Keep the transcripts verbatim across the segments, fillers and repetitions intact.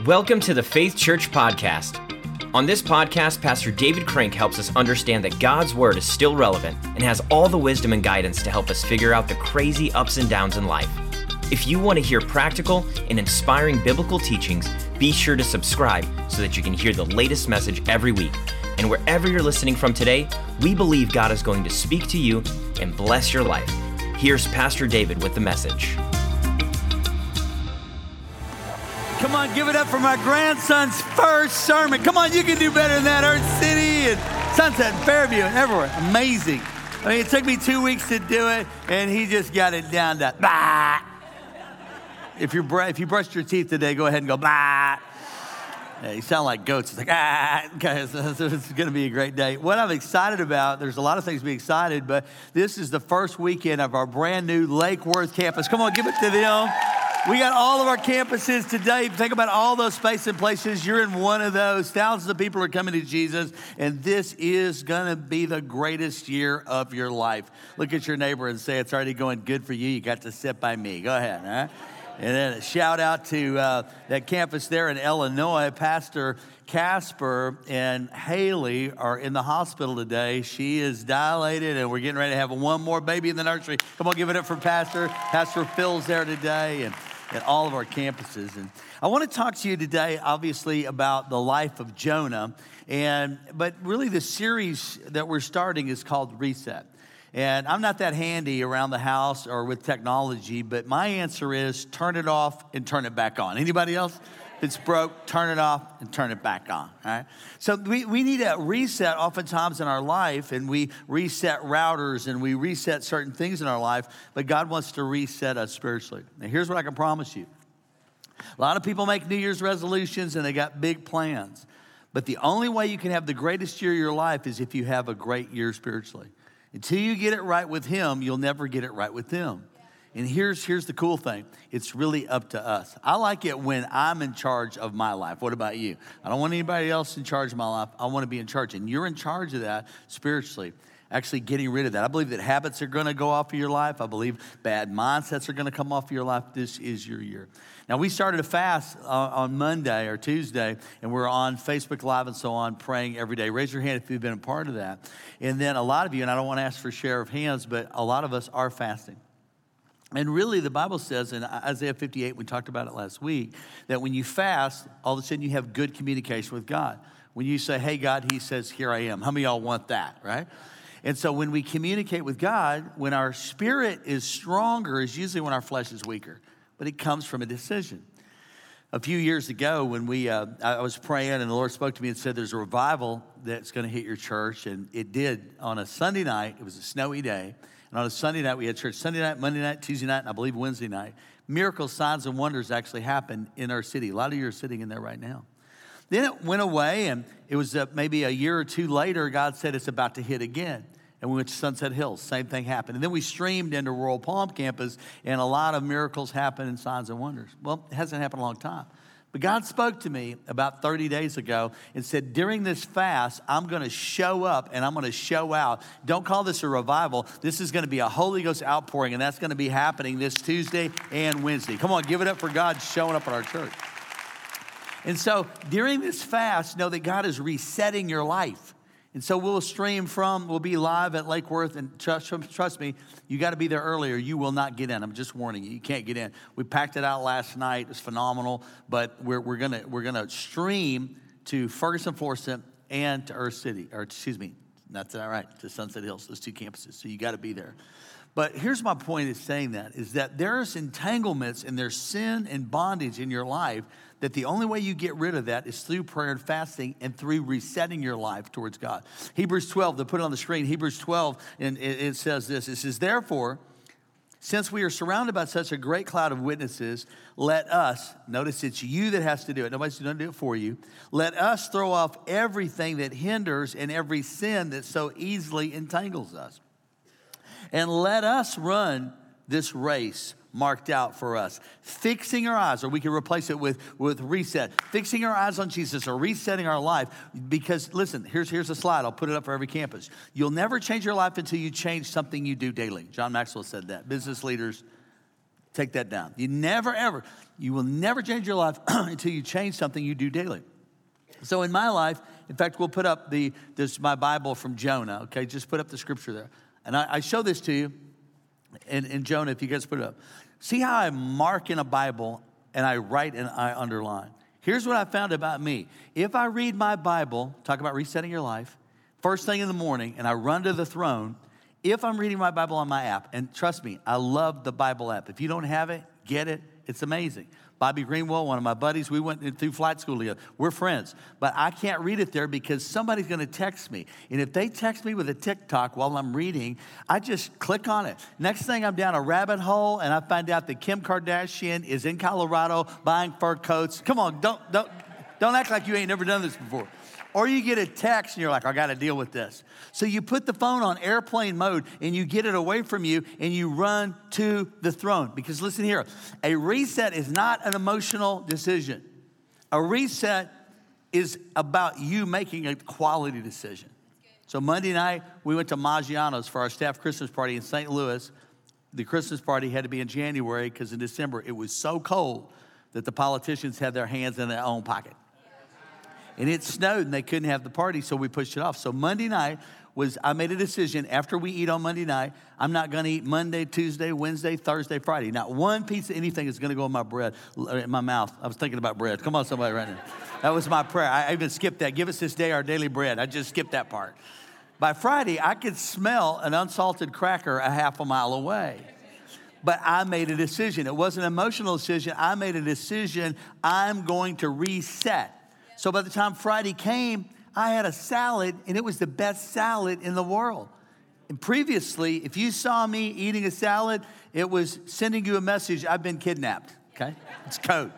Welcome to the Faith Church Podcast. On this podcast, Pastor David Crank helps us understand that God's Word is still relevant and has all the wisdom and guidance to help us figure out the crazy ups and downs in life. If you want to hear practical and inspiring biblical teachings, be sure to subscribe so that you can hear the latest message every week. And wherever you're listening from today, we believe God is going to speak to you and bless your life. Here's Pastor David with the message. Come on, give it up for my grandson's first sermon. Come on, you can do better than that. Earth City and Sunset and Fairview and everywhere. Amazing. I mean, it took me two weeks to do it, and he just got it down to bah. If, you're, if you brushed your teeth today, go ahead and go bah. Yeah, you sound like goats. It's like, ah, guys, it's going to be a great day. What I'm excited about, there's a lot of things to be excited, but this is the first weekend of our brand new Lake Worth campus. Come on, give it to them. We got all of our campuses today. Think about all those spaces and places. You're in one of those. Thousands of people are coming to Jesus, and this is going to be the greatest year of your life. Look at your neighbor and say, it's already going good for you. You got to sit by me. Go ahead, all right? And then a shout out to uh, that campus there in Illinois. Pastor Casper and Haley are in the hospital today. She is dilated, and we're getting ready to have one more baby in the nursery. Come on, give it up for Pastor. Pastor Phil's there today, and at all of our campuses. And I want to talk to you today, obviously, about the life of Jonah. And but really the series that we're starting is called Reset. And I'm not that handy around the house or with technology, but my answer is turn it off and turn it back on. Anybody else? If it's broke, turn it off and turn it back on, all right? So we, we need a reset oftentimes in our life, and we reset routers and we reset certain things in our life, but God wants to reset us spiritually. Now, here's what I can promise you. A lot of people make New Year's resolutions and they got big plans, but the only way you can have the greatest year of your life is if you have a great year spiritually. Until you get it right with Him, you'll never get it right with them. And here's, here's the cool thing. It's really up to us. I like it when I'm in charge of my life. What about you? I don't want anybody else in charge of my life. I want to be in charge. And you're in charge of that spiritually, actually getting rid of that. I believe that habits are going to go off of your life. I believe bad mindsets are going to come off of your life. This is your year. Now, we started a fast uh, on Monday or Tuesday, and we're on Facebook Live and so on, praying every day. Raise your hand if you've been a part of that. And then a lot of you, and I don't want to ask for a share of hands, but a lot of us are fasting. And really, the Bible says in Isaiah fifty-eight, we talked about it last week, that when you fast, all of a sudden you have good communication with God. When you say, hey, God, He says, here I am. How many of y'all want that, right? And so when we communicate with God, when our spirit is stronger is usually when our flesh is weaker. But it comes from a decision. A few years ago when we, uh, I was praying and the Lord spoke to me and said, there's a revival that's going to hit your church. And it did on a Sunday night. It was a snowy day. And on a Sunday night, we had church Sunday night, Monday night, Tuesday night, and I believe Wednesday night. Miracles, signs, and wonders actually happened in our city. A lot of you are sitting in there right now. Then it went away, and it was uh, maybe a year or two later, God said it's about to hit again. And we went to Sunset Hills, same thing happened. And then we streamed into Royal Palm campus, and a lot of miracles happened and signs and wonders. Well, it hasn't happened a long time. But God spoke to me about thirty days ago and said, during this fast, I'm going to show up and I'm going to show out. Don't call this a revival. This is going to be a Holy Ghost outpouring, and that's going to be happening this Tuesday and Wednesday. Come on, give it up for God showing up at our church. And so during this fast, know that God is resetting your life. And so we'll stream from, we'll be live at Lake Worth, and trust, trust me, you got to be there earlier. You will not get in. I'm just warning you. You can't get in. We packed it out last night. It was phenomenal. But we're we're gonna we're gonna stream to Ferguson, Florissant, and to Earth City, or excuse me, that's all right, to Sunset Hills, those two campuses. So you got to be there. But here's my point of saying that, is that there's entanglements and there's sin and bondage in your life that the only way you get rid of that is through prayer and fasting and through resetting your life towards God. Hebrews twelve, they'll put it on the screen. Hebrews twelve, and it says this. It says, therefore, since we are surrounded by such a great cloud of witnesses, let us, notice it's you that has to do it. Nobody's going to do it for you. Let us throw off everything that hinders and every sin that so easily entangles us. And let us run this race marked out for us, fixing our eyes, or we can replace it with, with reset, fixing our eyes on Jesus or resetting our life. Because listen, here's, here's a slide. I'll put it up for every campus. You'll never change your life until you change something you do daily. John Maxwell said that. Business leaders Take that down. You never, ever, you will never change your life until you change something you do daily. So in my life, in fact, we'll put up the this my Bible from Jonah, okay? Just put up the scripture there. And I, I show this to you in, in Jonah, if you guys put it up. See how I mark in a Bible and I write and I underline. Here's what I found about me. If I read my Bible, talk about resetting your life, first thing in the morning, and I run to the throne, if I'm reading my Bible on my app, and trust me, I love the Bible app. If you don't have it, get it. It's amazing. Bobby Greenwell, one of my buddies, we went through flight school together. We're friends. But I can't read it there because somebody's going to text me. And if they text me with a TikTok while I'm reading, I just click on it. Next thing, I'm down a rabbit hole, and I find out that Kim Kardashian is in Colorado buying fur coats. Come on, don't, don't, don't act like you ain't never done this before. Or you get a text and you're like, I got to deal with this. So you put the phone on airplane mode and you get it away from you and you run to the throne. Because listen here, a reset is not an emotional decision. A reset is about you making a quality decision. So Monday night, we went to Maggiano's for our staff Christmas party in Saint Louis. The Christmas party had to be in January because in December it was so cold that the politicians had their hands in their own pocket. And it snowed and they couldn't have the party, so we pushed it off. So Monday night was, I made a decision after we eat on Monday night, I'm not gonna eat Monday, Tuesday, Wednesday, Thursday, Friday. Not one piece of anything is gonna go in my bread, in my mouth. I was thinking about bread. Come on, somebody right now. That was my prayer. I even skipped that. Give us this day our daily bread. I just skipped that part. By Friday, I could smell an unsalted cracker a half a mile away. But I made a decision. It wasn't an emotional decision. I made a decision. I'm going to reset. So by the time Friday came, I had a salad, and it was the best salad in the world. And previously, if you saw me eating a salad, it was sending you a message, I've been kidnapped, okay? It's code.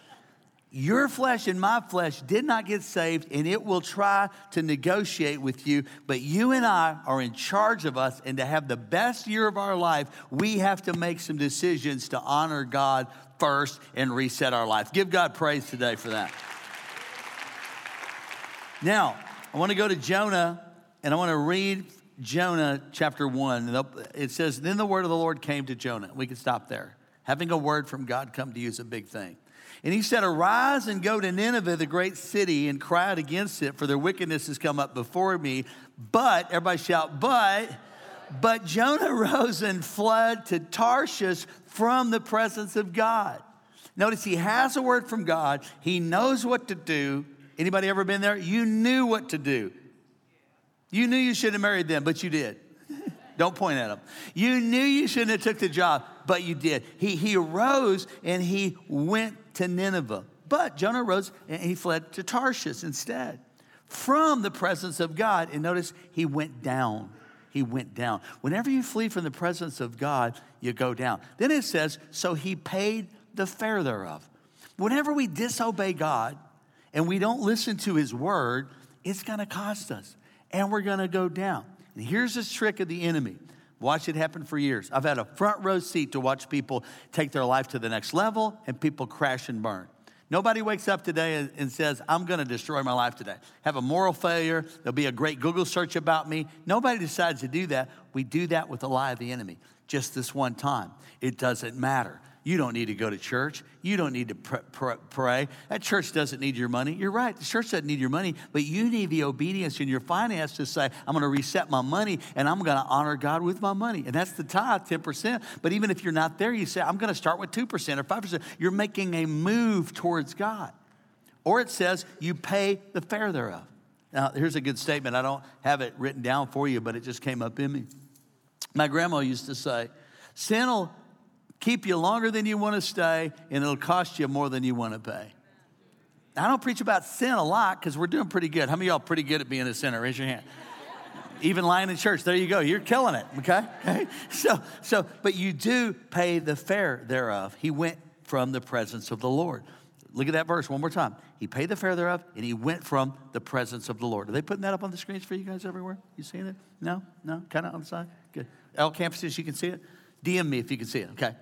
Your flesh and my flesh did not get saved, and it will try to negotiate with you, but you and I are in charge of us, and to have the best year of our life, we have to make some decisions to honor God first and reset our life. Give God praise today for that. Now, I want to go to Jonah, and I want to read Jonah chapter one. It says, then the word of the Lord came to Jonah. We can stop there. Having a word from God come to you is a big thing. And he said, arise and go to Nineveh, the great city, and cry out against it, for their wickedness has come up before me. But, everybody shout, but, but Jonah rose and fled to Tarshish from the presence of God. Notice he has a word from God. He knows what to do. Anybody ever been there? You knew what to do. You knew you shouldn't have married them, but you did. Don't point at them. You knew you shouldn't have took the job, but you did. He, he arose and he went to Nineveh. But Jonah arose and he fled to Tarshish instead from the presence of God. And notice he went down. He went down. Whenever you flee from the presence of God, you go down. Then it says, so he paid the fare thereof. Whenever we disobey God, and we don't listen to his word, it's going to cost us. And we're going to go down. And here's this trick of the enemy. Watch it happen for years. I've had a front row seat to watch people take their life to the next level and people crash and burn. Nobody wakes up today and says, I'm going to destroy my life today. Have a moral failure. There'll be a great Google search about me. Nobody decides to do that. We do that with the lie of the enemy. Just this one time. It doesn't matter. You don't need to go to church. You don't need to pr- pr- pray. That church doesn't need your money. You're right. The church doesn't need your money, but you need the obedience in your finance to say, I'm going to reset my money and I'm going to honor God with my money. And that's the tithe, ten percent. But even if you're not there, you say, I'm going to start with two percent or five percent. You're making a move towards God. Or it says you pay the fare thereof. Now, here's a good statement. I don't have it written down for you, but it just came up in me. My grandma used to say, sin will keep you longer than you want to stay, and it'll cost you more than you want to pay. Now, I don't preach about sin a lot because we're doing pretty good. How many of y'all pretty good at being a sinner? Raise your hand. Even lying in church. There you go. You're killing it, okay? okay? So, so, but you do pay the fare thereof. He went from the presence of the Lord. Look at that verse one more time. He paid the fare thereof, and he went from the presence of the Lord. Are they putting that up on the screens for you guys everywhere? You seeing it? No? No? Kind of on the side? Good. All campuses, you can see it? D M me if you can see it, okay?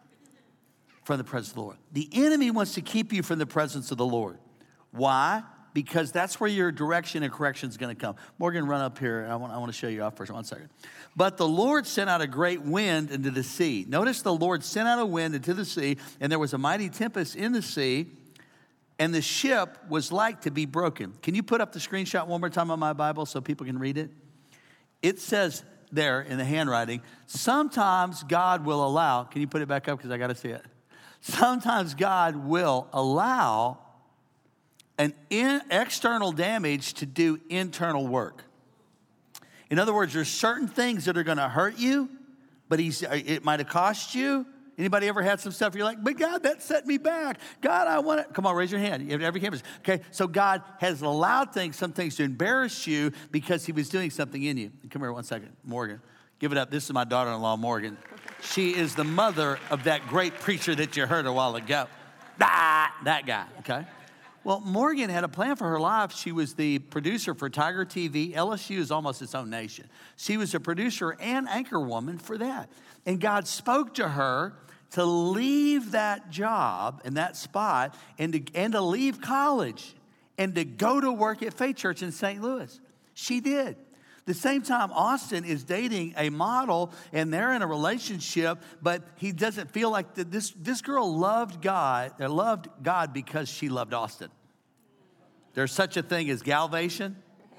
From the presence of the Lord. The enemy wants to keep you from the presence of the Lord. Why? Because that's where your direction and correction is going to come. Morgan, run up here. I want, I want to show you off for one second. But the Lord sent out a great wind into the sea. Notice the Lord sent out a wind into the sea, and there was a mighty tempest in the sea, and the ship was like to be broken. Can you put up the screenshot one more time on my Bible so people can read it? It says there in the handwriting, sometimes God will allow, can you put it back up because I got to see it? Sometimes God will allow an in, external damage to do internal work. In other words, there's certain things that are going to hurt you, but he's, it might have cost you. Anybody ever had some stuff you're like, but God, that set me back. God, I want it. Come on, raise your hand. You have every campus. Okay, so God has allowed things, some things to embarrass you because he was doing something in you. Come here one second, Morgan. Give it up. This is my daughter-in-law, Morgan. She is the mother of that great preacher that you heard a while ago. Ah, that guy, okay? Well, Morgan had a plan for her life. She was the producer for Tiger T V. L S U is almost its own nation. She was a producer and anchor woman for that. And God spoke to her to leave that job and that spot and to, and to leave college and to go to work at Faith Church in Saint Louis. She did. The same time, Austin is dating a model, and they're in a relationship, but he doesn't feel like that this, this girl loved God, or loved God because she loved Austin. There's such a thing as galvation,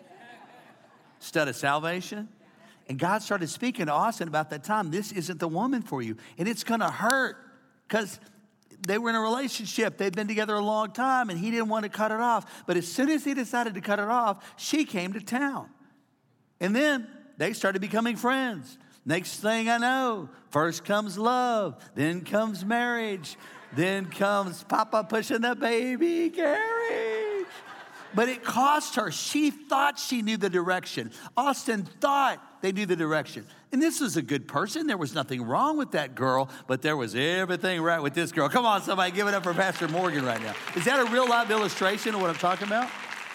instead of salvation. And God started speaking to Austin about that time. This isn't the woman for you. And it's going to hurt because they were in a relationship. They'd been together a long time, and he didn't want to cut it off. But as soon as he decided to cut it off, she came to town. And then they started becoming friends. Next thing I know, first comes love, then comes marriage, then comes Papa pushing the baby carriage. But it cost her. She thought she knew the direction. Austin thought they knew the direction. And this was a good person. There was nothing wrong with that girl, but there was everything right with this girl. Come on, somebody, give it up for Pastor Morgan right now. Is that a real live illustration of what I'm talking about?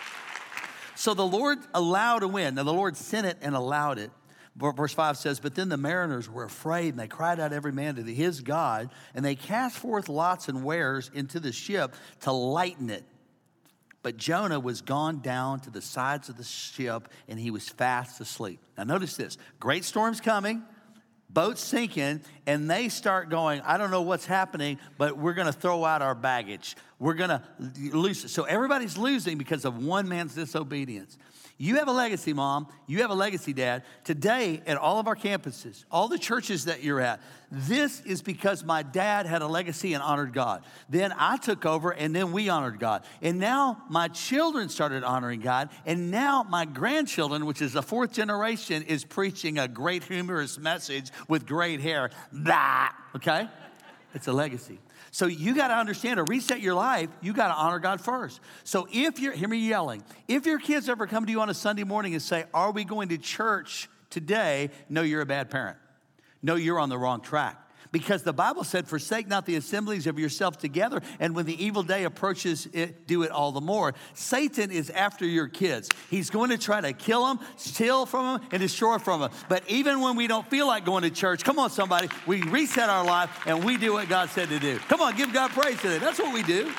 So the Lord allowed a wind. Now the Lord sent it and allowed it. Verse five says, but then the mariners were afraid, and they cried out every man to his God, and they cast forth lots and wares into the ship to lighten it. But Jonah was gone down to the sides of the ship, and he was fast asleep. Now notice this. Great storm's coming. Boat's sinking, and they start going, I don't know what's happening, but we're going to throw out our baggage. We're going to lose it. So everybody's losing because of one man's disobedience. You have a legacy, Mom. You have a legacy, Dad. Today, at all of our campuses, all the churches that you're at, this is because my dad had a legacy and honored God. Then I took over, and then we honored God. And now my children started honoring God. And now my grandchildren, which is the fourth generation, is preaching a great humorous message with great hair. Blah, okay? It's a legacy. So you got to understand, to reset your life, you got to honor God first. So if you're, hear me yelling, if your kids ever come to you on a Sunday morning and say, are we going to church today? No, you're a bad parent. No, you're on the wrong track. Because the Bible said, forsake not the assemblies of yourself together, and when the evil day approaches, it, do it all the more. Satan is after your kids. He's going to try to kill them, steal from them, and destroy from them. But even when we don't feel like going to church, come on, somebody, we reset our life, and we do what God said to do. Come on, give God praise today. That's what we do.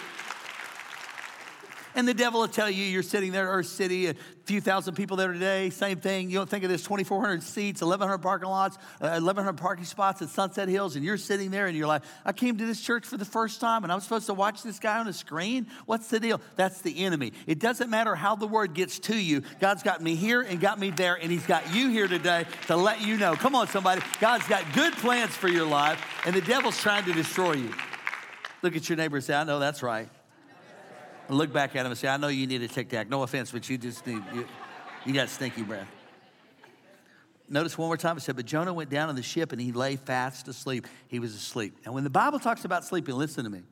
And the devil will tell you, you're sitting there at Earth City, a few thousand people there today, same thing. You don't think of this, twenty-four hundred seats, eleven hundred parking lots, uh, eleven hundred parking spots at Sunset Hills, and you're sitting there and you're like, I came to this church for the first time and I'm supposed to watch this guy on a screen? What's the deal? That's the enemy. It doesn't matter how the word gets to you. God's got me here and got me there, and he's got you here today to let you know. Come on, somebody. God's got good plans for your life, and the devil's trying to destroy you. Look at your neighbor and say, I know that's right. Look back at him and say, I know you need a Tic Tac. No offense, but you just need, you, you got stinky breath. Notice one more time, it said, but Jonah went down in the ship and he lay fast asleep. He was asleep. And when the Bible talks about sleeping, listen to me.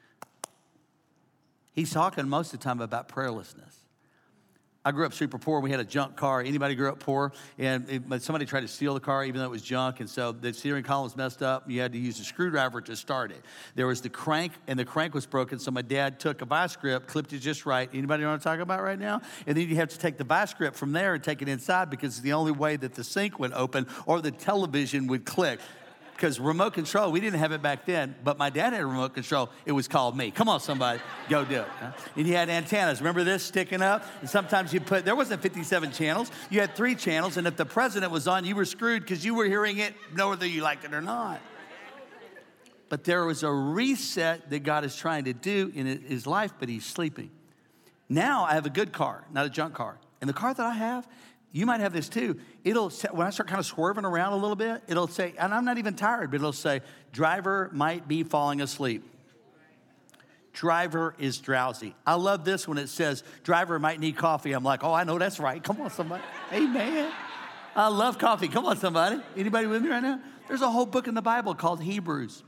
He's talking most of the time about prayerlessness. I grew up super poor. We had a junk car. Anybody grew up poor? And it, somebody tried to steal the car even though it was junk. And so the steering column was messed up. You had to use a screwdriver to start it. There was the crank, and the crank was broken. So my dad took a vice grip, clipped it just right. Anybody know what I'm talking about right now? And then you have to take the vice grip from there and take it inside because it's the only way that the sink would open or the television would click. because remote control, we didn't have it back then, but my dad had a remote control. It was called me. Come on, somebody, go do it. Huh? And you had antennas. Remember this sticking up? And sometimes you put, there wasn't fifty-seven channels. You had three channels, and if the president was on, you were screwed because you were hearing it, whether you liked it or not. But there was a reset that God is trying to do in his life, but he's sleeping. Now I have a good car, not a junk car. And the car that I have, you might have this too. It'll, when I start kind of swerving around a little bit, it'll say, and I'm not even tired, but it'll say, driver might be falling asleep. Driver is drowsy. I love this when it says, driver might need coffee. I'm like, oh, I know that's right. Come on, somebody. Amen. I love coffee. Come on, somebody. Anybody with me right now? There's a whole book in the Bible called Hebrews.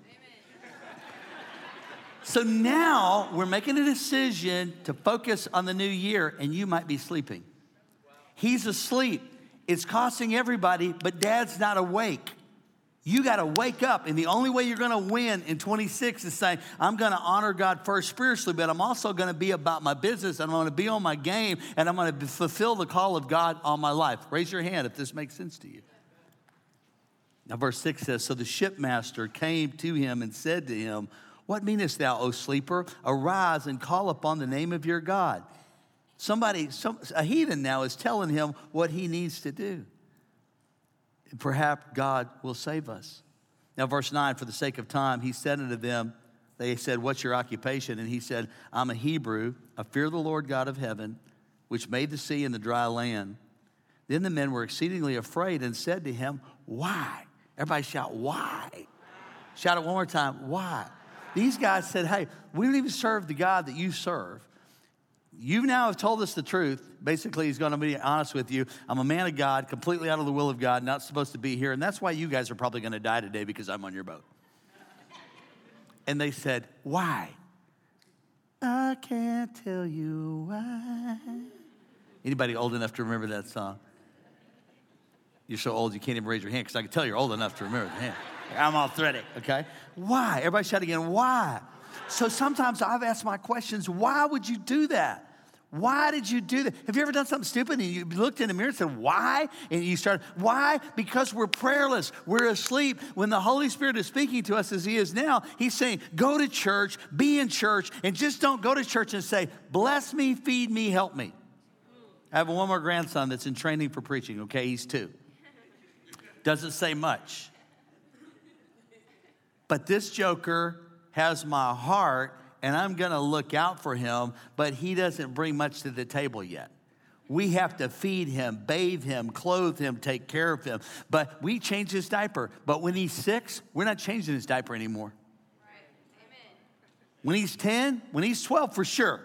So now we're making a decision to focus on the new year, and you might be sleeping. He's asleep. It's costing everybody, but dad's not awake. You got to wake up, and the only way you're going to win in twenty-six is saying, I'm going to honor God first spiritually, but I'm also going to be about my business, and I'm going to be on my game, and I'm going to fulfill the call of God on my life. Raise your hand if this makes sense to you. Now, verse six says, so the shipmaster came to him and said to him, what meanest thou, O sleeper? Arise and call upon the name of your God. Somebody, some, a heathen now is telling him what he needs to do. Perhaps God will save us. Now, verse nine, for the sake of time, he said unto them, they said, what's your occupation? And he said, I'm a Hebrew. I fear the Lord God of heaven, which made the sea and the dry land. Then the men were exceedingly afraid and said to him, why? Everybody shout, why? Shout it one more time, why? These guys said, hey, we don't even serve the God that you serve. You now have told us the truth. Basically, he's going to be honest with you. I'm a man of God, completely out of the will of God, not supposed to be here. And that's why you guys are probably going to die today, because I'm on your boat. And they said, why? I can't tell you why. Anybody old enough to remember that song? You're so old you can't even raise your hand, because I can tell you're old enough to remember the hand. I'm athletic, okay? Why? Everybody shout again, why? So sometimes I've asked my questions, why would you do that? Why did you do that? Have you ever done something stupid and you looked in the mirror and said, why? And you started, why? Because we're prayerless. We're asleep. When the Holy Spirit is speaking to us as he is now, he's saying, go to church, be in church, and just don't go to church and say, bless me, feed me, help me. I have one more grandson that's in training for preaching, okay? He's two. Doesn't say much. But this joker has my heart, and I'm going to look out for him, but he doesn't bring much to the table yet. We have to feed him, bathe him, clothe him, take care of him. But we change his diaper. But when he's six, we're not changing his diaper anymore. Right. Amen. When he's ten, when he's twelve, for sure.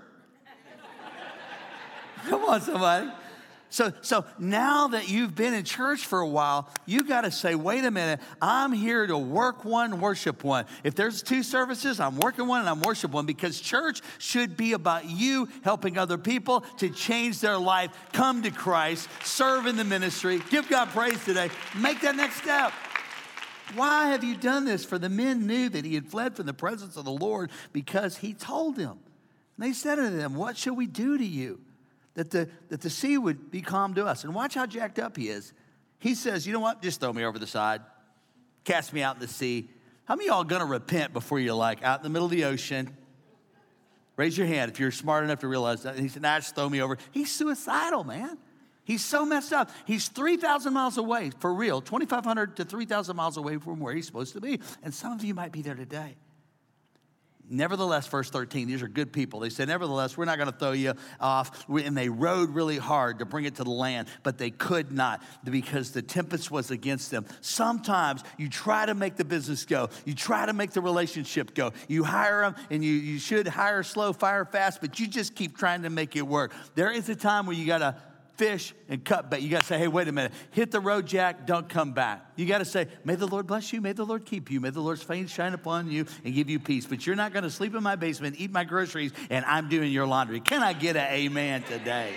Come on, somebody. So, so now that you've been in church for a while, you got to say, wait a minute, I'm here to work one, worship one. If there's two services, I'm working one and I'm worship one, because church should be about you helping other people to change their life, come to Christ, serve in the ministry, give God praise today, make that next step. Why have you done this? For the men knew that he had fled from the presence of the Lord because he told them. And they said to them, what shall we do to you? That the, that the sea would be calm to us. And watch how jacked up he is. He says, you know what? Just throw me over the side. Cast me out in the sea. How many of y'all going to repent before you're like out in the middle of the ocean? Raise your hand if you're smart enough to realize that. And he said, nah, just throw me over. He's suicidal, man. He's so messed up. He's three thousand miles away, for real. twenty-five hundred to three thousand miles away from where he's supposed to be. And some of you might be there today. Nevertheless, verse thirteen, these are good people. They said, nevertheless, we're not going to throw you off. And they rowed really hard to bring it to the land, but they could not because the tempest was against them. Sometimes you try to make the business go. You try to make the relationship go. You hire them, and you, you should hire slow, fire fast, but you just keep trying to make it work. There is a time where you got to fish and cut bait. You got to say, hey, wait a minute. Hit the road, Jack. Don't come back. You got to say, may the Lord bless you. May the Lord keep you. May the Lord's face shine upon you and give you peace. But you're not going to sleep in my basement, eat my groceries, and I'm doing your laundry. Can I get an amen today?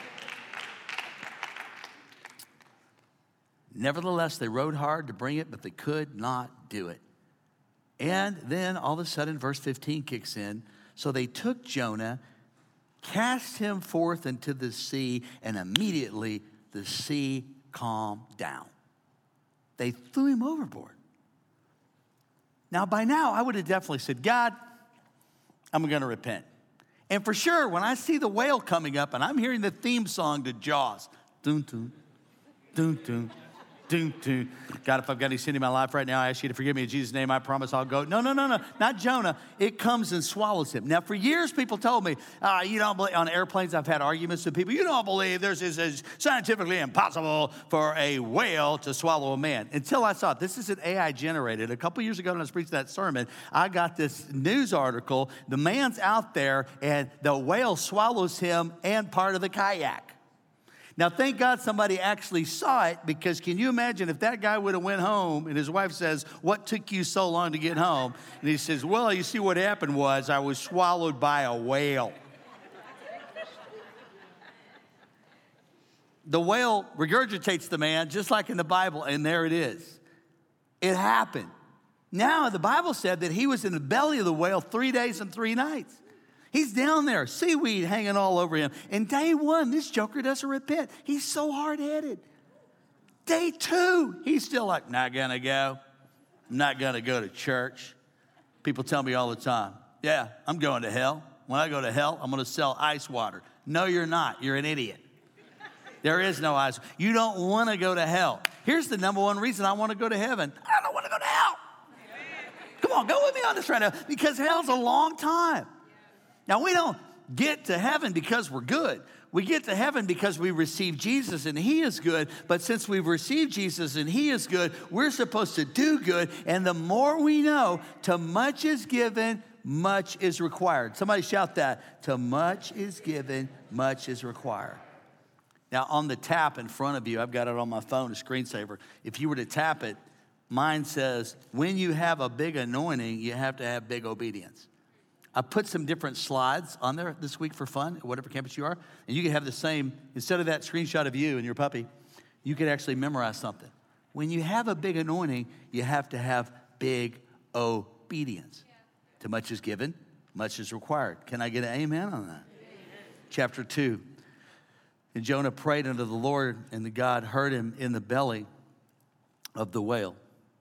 Nevertheless, they rowed hard to bring it, but they could not do it. And then all of a sudden, verse fifteen kicks in. So they took Jonah, cast him forth into the sea, and immediately the sea calmed down. They threw him overboard. Now, by now, I would have definitely said, God, I'm going to repent. And for sure, when I see the whale coming up and I'm hearing the theme song to Jaws, dun, dun, dun, dun, dun, dun. God, if I've got any sin in my life right now, I ask you to forgive me in Jesus' name. I promise I'll go. No, no, no, no, not Jonah. It comes and swallows him. Now, for years, people told me, uh, you don't believe, on airplanes, I've had arguments with people, you don't believe this is, is scientifically impossible for a whale to swallow a man. Until I saw it. This is an A I generated. A couple years ago when I was preaching that sermon, I got this news article. The man's out there, and the whale swallows him and part of the kayak. Now, thank God somebody actually saw it, because can you imagine if that guy would have went home and his wife says, what took you so long to get home? And he says, well, you see what happened was I was swallowed by a whale. The whale regurgitates the man just like in the Bible, and there it is. It happened. Now, the Bible said that he was in the belly of the whale three days and three nights. He's down there, seaweed hanging all over him. And day one, this joker doesn't repent. He's so hard-headed. Day two, he's still like, not gonna go. I'm not gonna go to church. People tell me all the time, yeah, I'm going to hell. When I go to hell, I'm gonna sell ice water. No, you're not. You're an idiot. There is no ice. You don't wanna go to hell. Here's the number one reason I wanna go to heaven. I don't wanna go to hell. Come on, go with me on this right now, because hell's a long time. Now, we don't get to heaven because we're good. We get to heaven because we receive Jesus and he is good. But since we've received Jesus and he is good, we're supposed to do good. And the more we know, to much is given, much is required. Somebody shout that. To much is given, much is required. Now, on the tap in front of you, I've got it on my phone, a screensaver. If you were to tap it, mine says, when you have a big anointing, you have to have big obedience. I put some different slides on there this week for fun, at whatever campus you are, and you can have the same, instead of that screenshot of you and your puppy, you could actually memorize something. When you have a big anointing, you have to have big obedience. Yeah. To much is given, much is required. Can I get an amen on that? Amen. Chapter two, and Jonah prayed unto the Lord, and the God heard him in the belly of the whale.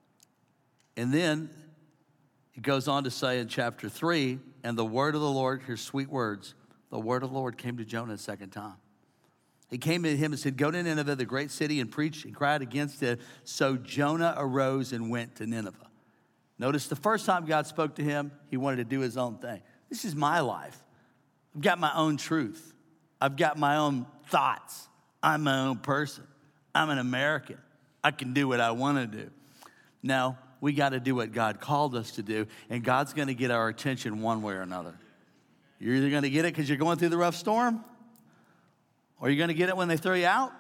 And then it goes on to say in chapter three, and the word of the Lord, here's sweet words, the word of the Lord came to Jonah a second time. He came to him and said, go to Nineveh, the great city, and preach and cried against it. So Jonah arose and went to Nineveh. Notice the first time God spoke to him, he wanted to do his own thing. This is my life. I've got my own truth. I've got my own thoughts. I'm my own person. I'm an American. I can do what I want to do. Now, we got to do what God called us to do, and God's going to get our attention one way or another. You're either going to get it because you're going through the rough storm, or you're going to get it when they throw you out,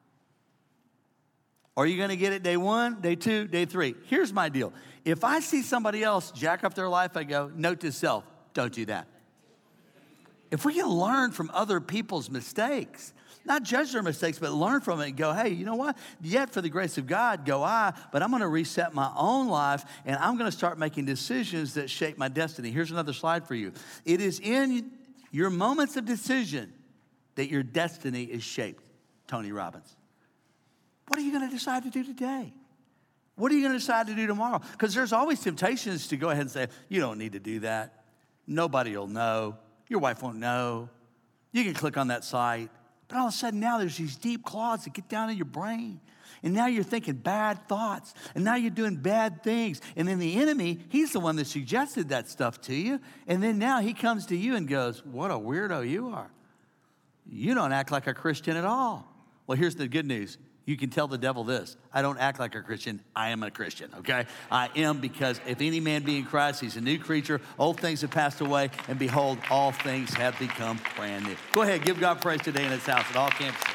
or you're going to get it day one, day two, day three. Here's my deal. If I see somebody else jack up their life, I go, note to self, don't do that. If we can learn from other people's mistakes, not judge their mistakes, but learn from it and go, hey, you know what? Yet for the grace of God go I, but I'm going to reset my own life, and I'm going to start making decisions that shape my destiny. Here's another slide for you. It is in your moments of decision that your destiny is shaped. Tony Robbins. What are you going to decide to do today? What are you going to decide to do tomorrow? Because there's always temptations to go ahead and say, you don't need to do that. Nobody will know. Your wife won't know. You can click on that site. But all of a sudden now there's these deep claws that get down in your brain. And now you're thinking bad thoughts. And now you're doing bad things. And then the enemy, he's the one that suggested that stuff to you. And then now he comes to you and goes, what a weirdo you are. You don't act like a Christian at all. Well, here's the good news. You can tell the devil this. I don't act like a Christian. I am a Christian, okay? I am, because if any man be in Christ, he's a new creature. Old things have passed away, and behold, all things have become brand new. Go ahead, give God praise today in his house at all campuses.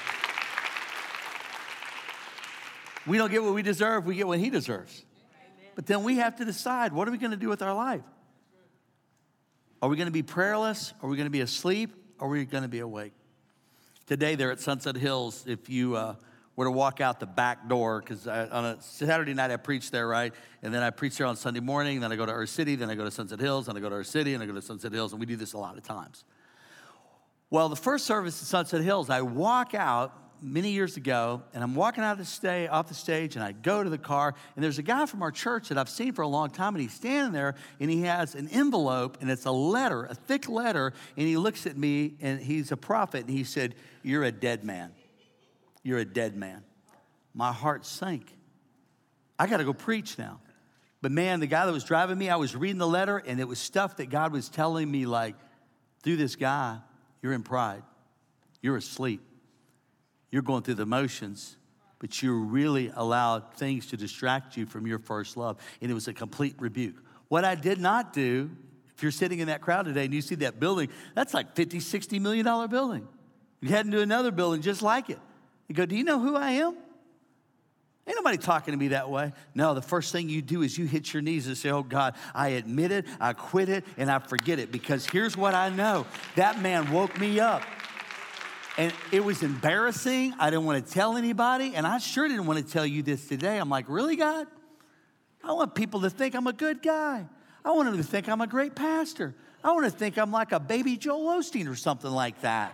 We don't get what we deserve. We get what he deserves. Amen. But then we have to decide, what are we going to do with our life? Are we going to be prayerless? Are we going to be asleep? Or are we going to be awake? Today there at Sunset Hills, if you... Uh, were to walk out the back door, because on a Saturday night I preach there, right? And then I preach there on Sunday morning, then I go to Earth City, then I go to Sunset Hills, then I go to Earth City, and I go to Sunset Hills, and we do this a lot of times. Well, the first service at Sunset Hills, I walk out, many years ago, and I'm walking out of the stage, off the stage, and I go to the car, and there's a guy from our church that I've seen for a long time, and he's standing there, and he has an envelope, and it's a letter, a thick letter, and he looks at me, and he's a prophet, and he said, "You're a dead man. You're a dead man." My heart sank. I got to go preach now. But man, the guy that was driving me, I was reading the letter, and it was stuff that God was telling me, like, through this guy, you're in pride. You're asleep. You're going through the motions, but you really allowed things to distract you from your first love. And it was a complete rebuke. What I did not do, if you're sitting in that crowd today and you see that building, that's like fifty, sixty million dollar building. You head into another building just like it. You go, "Do you know who I am?" Ain't nobody talking to me that way. No, the first thing you do is you hit your knees and say, "Oh God, I admit it, I quit it, and I forget it." Because here's what I know. That man woke me up. And it was embarrassing. I didn't want to tell anybody. And I sure didn't want to tell you this today. I'm like, "Really, God? I want people to think I'm a good guy. I want them to think I'm a great pastor. I want to think I'm like a baby Joel Osteen or something like that."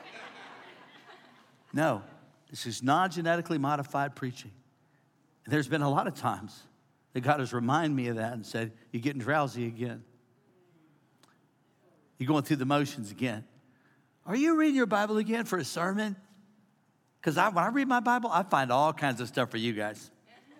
No, this is non-genetically modified preaching. And there's been a lot of times that God has reminded me of that and said, "You're getting drowsy again. You're going through the motions again. Are you reading your Bible again for a sermon?" Because I, when I read my Bible, I find all kinds of stuff for you guys.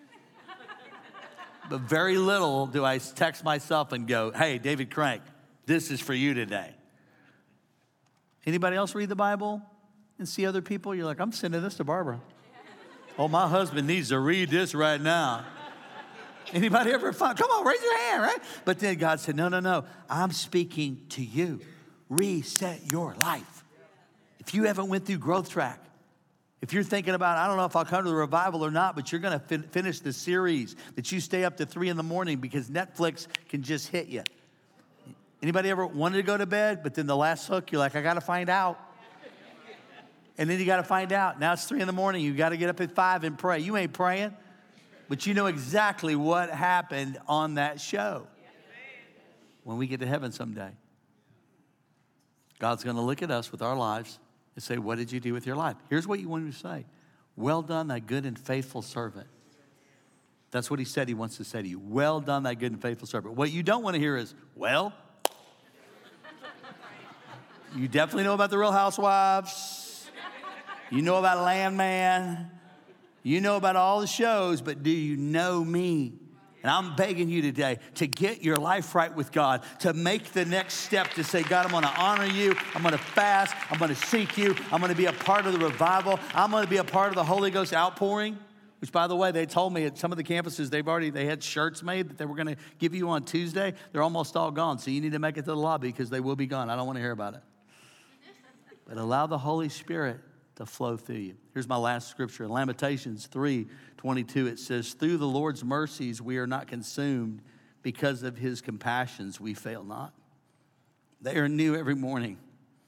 But very little do I text myself and go, "Hey, David Crank, this is for you today." Anybody else read the Bible and see other people? You're like, "I'm sending this to Barbara. Oh, my husband needs to read this right now." Anybody ever find? Come on, raise your hand, right? But then God said, "No, no, no. I'm speaking to you. Reset your life." If you haven't went through Growth Track, if you're thinking about, "I don't know if I'll come to the revival or not," but you're going to fin- finish the series, that you stay up to three in the morning because Netflix can just hit you. Anybody ever wanted to go to bed, but then the last hook, you're like, "I got to find out." And then you got to find out. Now it's three in the morning. You got to get up at five and pray. You ain't praying, but you know exactly what happened on that show. When we get to heaven someday, God's going to look at us with our lives and say, "What did you do with your life?" Here's what you want him to say. "Well done, thy good and faithful servant." That's what he said he wants to say to you. "Well done, thy good and faithful servant." What you don't want to hear is, "Well." You definitely know about the Real Housewives. You know about Landman. You know about all the shows, but do you know me? And I'm begging you today to get your life right with God, to make the next step to say, "God, I'm going to honor you. I'm going to fast. I'm going to seek you. I'm going to be a part of the revival. I'm going to be a part of the Holy Ghost outpouring," which, by the way, they told me at some of the campuses, they've already, they had shirts made that they were going to give you on Tuesday. They're almost all gone. So you need to make it to the lobby because they will be gone. I don't want to hear about it. But allow the Holy Spirit to flow through you. Here's my last scripture. In Lamentations three twenty-two, it says, "Through the Lord's mercies we are not consumed. Because of his compassions we fail not. They are new every morning.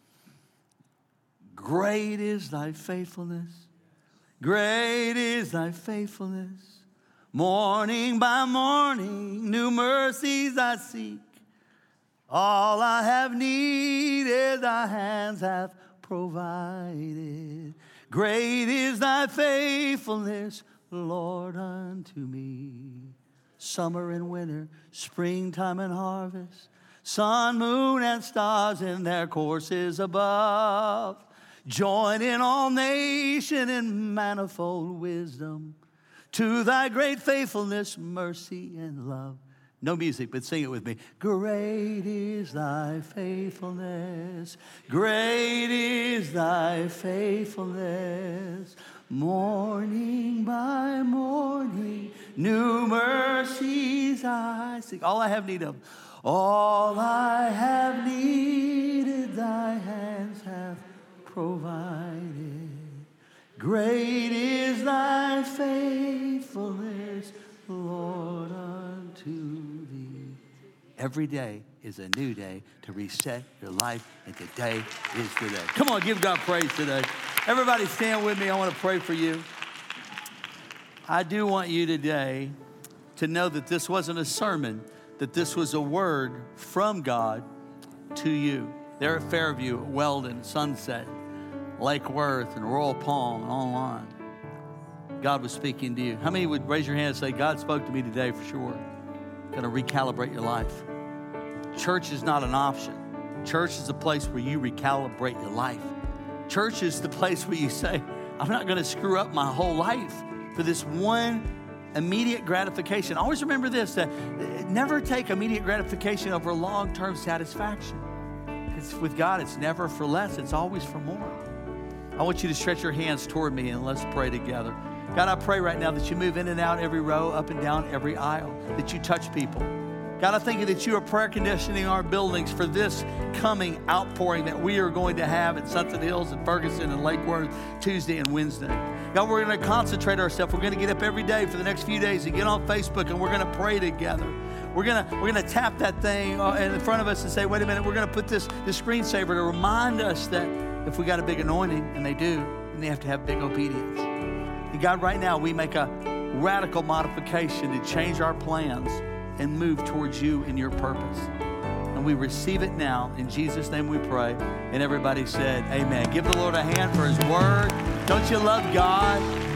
Great is thy faithfulness. Great is thy faithfulness. Morning by morning, new mercies I seek. All I have needed, thy hands have provided. Great is thy faithfulness, Lord, unto me. Summer and winter, springtime and harvest, sun, moon, and stars in their courses above. Join in all nation in manifold wisdom, to thy great faithfulness, mercy, and love. No music, but sing it with me. Great is thy faithfulness. Great is thy faithfulness. Morning by morning, new mercies I seek. All I have need of. All I have needed, thy hands have provided. Great is thy faithfulness, Lord, unto thee. Every day is a new day to reset your life, and today is the day. Come on, give God praise today. Everybody stand with me. I want to pray for you. I do want you today to know that this wasn't a sermon, that this was a word from God to you. There at Fairview, Weldon, Sunset, Lake Worth and Royal Palm and online. God was speaking to you. How many would raise your hand and say, God spoke to me today for sure? Going to recalibrate your life. Church is not an option. Church is a place where you recalibrate your life. Church is the place where you say, I'm not going to screw up my whole life for this one immediate gratification. Always remember this, that never take immediate gratification over long-term satisfaction. Because with God, it's never for less. It's always for more. I want you to stretch your hands toward me and let's pray together. God, I pray right now that you move in and out every row, up and down every aisle, that you touch people. God, I thank you that you are prayer conditioning our buildings for this coming outpouring that we are going to have at Sunset Hills and Ferguson and Lake Worth Tuesday and Wednesday. God, we're going to concentrate ourselves. We're going to get up every day for the next few days and get on Facebook and we're going to pray together. We're going to we're going to tap that thing in front of us and say, wait a minute, we're going to put this, this screensaver to remind us that if we got a big anointing, and they do, then they have to have big obedience. And God, right now, we make a radical modification to change our plans and move towards you and your purpose. And we receive it now. In Jesus' name we pray. And everybody said, amen. Give the Lord a hand for his word. Don't you love God?